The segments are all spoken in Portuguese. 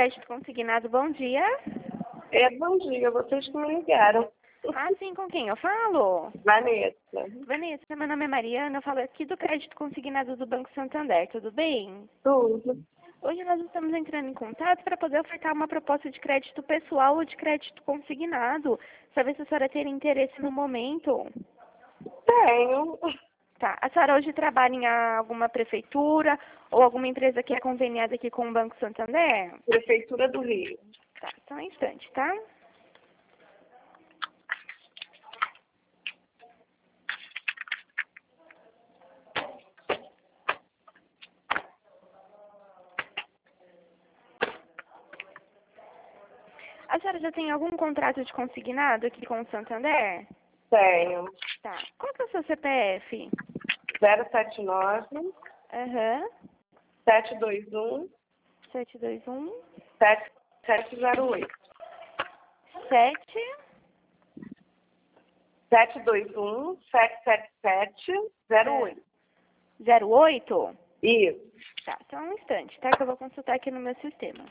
Crédito Consignado, bom dia. Bom dia, vocês que me ligaram. Ah, sim, com quem eu falo? Vanessa. Vanessa, meu nome é Mariana, eu falo aqui do Crédito Consignado do Banco Santander, tudo bem? Tudo. Hoje nós estamos entrando em contato para poder ofertar uma proposta de crédito pessoal ou de crédito consignado, saber se a senhora teria interesse no momento. Tenho. Tá, a senhora hoje trabalha em alguma prefeitura ou alguma empresa que é conveniada aqui com o Banco Santander? Prefeitura do Rio. Tá, só um instante, tá? A senhora já tem algum contrato de consignado aqui com o Santander? Tenho. Tá. Qual que é o seu CPF? 079 Aham. 721 721 7708. 721 777 08. 08? Isso. Tá, só um instante, tá? Que eu vou consultar aqui no meu sistema.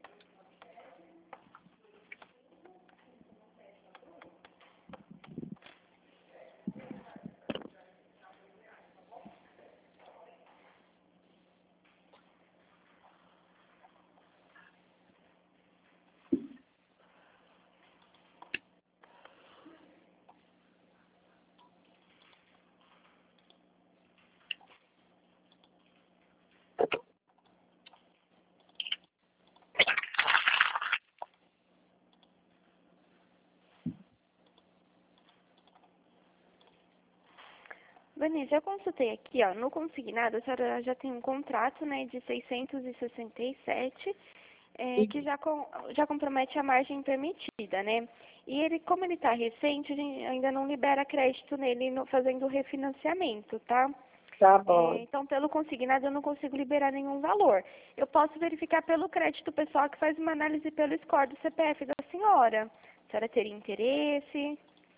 Vanessa, eu consultei aqui, ó, no consignado, a senhora já tem um contrato, né, de 667, que já compromete a margem permitida, né? E ele, como ele está recente, a gente ainda não libera crédito nele fazendo o refinanciamento, tá? Tá bom. Então, pelo consignado, eu não consigo liberar nenhum valor. Eu posso verificar pelo crédito pessoal, que faz uma análise pelo score do CPF da senhora. A senhora teria interesse?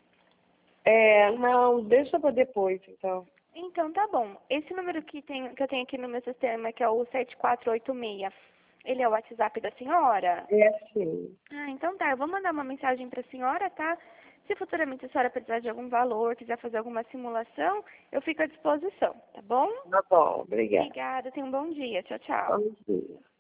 Não, deixa pra depois, então. Então, tá bom. Esse número que eu tenho aqui no meu sistema, que é o 7486, ele é o WhatsApp da senhora? Sim. Ah, então tá. Eu vou mandar uma mensagem para a senhora, tá? Se futuramente a senhora precisar de algum valor, quiser fazer alguma simulação, eu fico à disposição, tá bom? Tá bom, obrigada. Obrigada. Tenha um bom dia. Tchau, tchau. Bom dia.